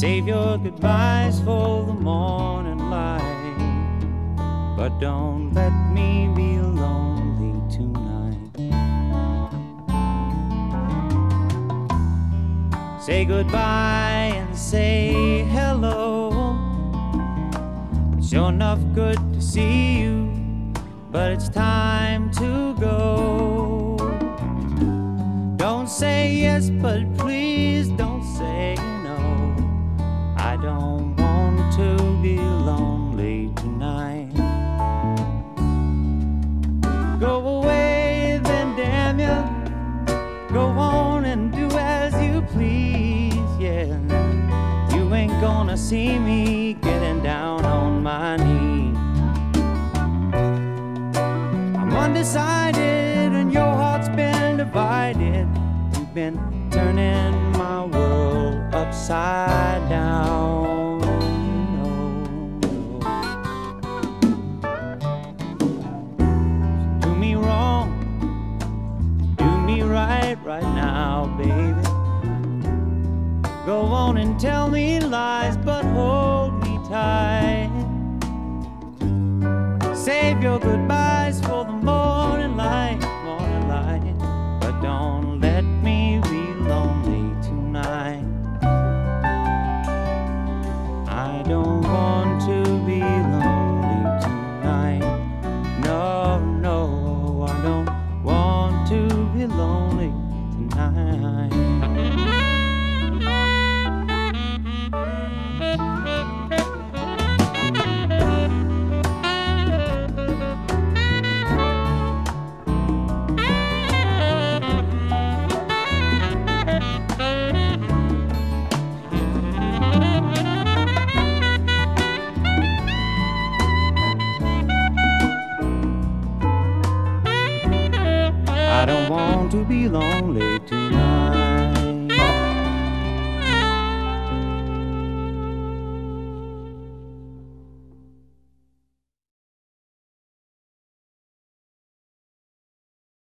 Save your goodbyes for the morning light, but don't let me be lonely tonight. Say goodbye and say hello. It's sure enough good to see you, but it's time to go. Don't say yes, but please don't say no. I don't want to be lonely tonight. Go away then, damn you. Go on and do as you please, yeah. You ain't gonna see me getting down on my knees. I'm undecided and your heart's been divided. You've been turning my world upside down. Do me wrong, do me right now, baby. Go on and tell me lies, but hold me tight. Save your goodbyes for the morning light, but don't let me be lonely tonight. I don't want to be lonely tonight. No, no, I don't want to be lonely tonight. I don't want to be lonely tonight.